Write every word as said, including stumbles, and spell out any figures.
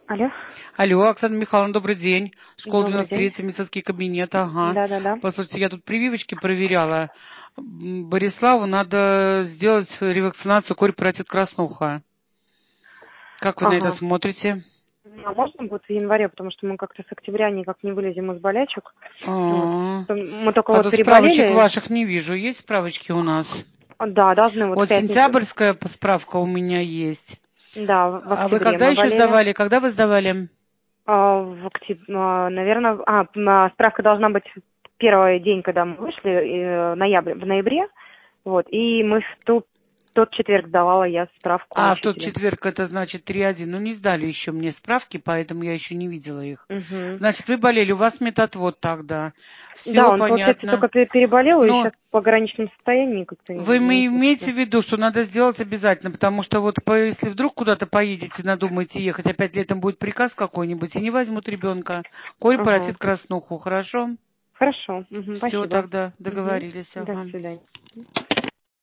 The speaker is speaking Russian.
Алло. Алло, Оксана Михайловна, добрый день. Школа Добрый девяносто день. три, медицинский кабинет, ага. Да, да, да. Послушайте, я тут прививочки проверяла. М, Бориславу надо сделать ревакцинацию корь-паротит краснуха. Как вы на это Ага. смотрите? А можно будет в январе, потому что мы как-то с октября никак не вылезем из болячек. Вот. А, Мы только А вот то справочек переболели. ваших не вижу. Есть справочки у нас? Да, должны вот в Вот пятницу. сентябрьская справка у меня есть. Да, в в А вы октябре когда мы еще болели. сдавали? Когда вы сдавали? А, в октябре, наверное, а, м, а, справка должна быть в первый день, когда мы вышли, э, ноябрь, в ноябре. Вот. И мы в ту, тот четверг сдавала я справку А, в тот учителя. четверг это значит три один. Ну, не сдали еще мне справки, поэтому я еще не видела их. Угу. Значит, вы болели, у вас метатвод тогда. Да, Все он, получается, понятно. только пе- переболел и Но сейчас в пограничном состоянии как-то вы не ме- хочется. имеете в виду, что надо сделать обязательно, потому что вот по- если вдруг куда-то поедете, надумаете ехать, опять летом будет приказ какой-нибудь, и не возьмут ребенка. Корь Ага. паротит краснуху, хорошо? Хорошо. Мгм, Все спасибо. тогда Мгм. договорились. До Ага. свидания.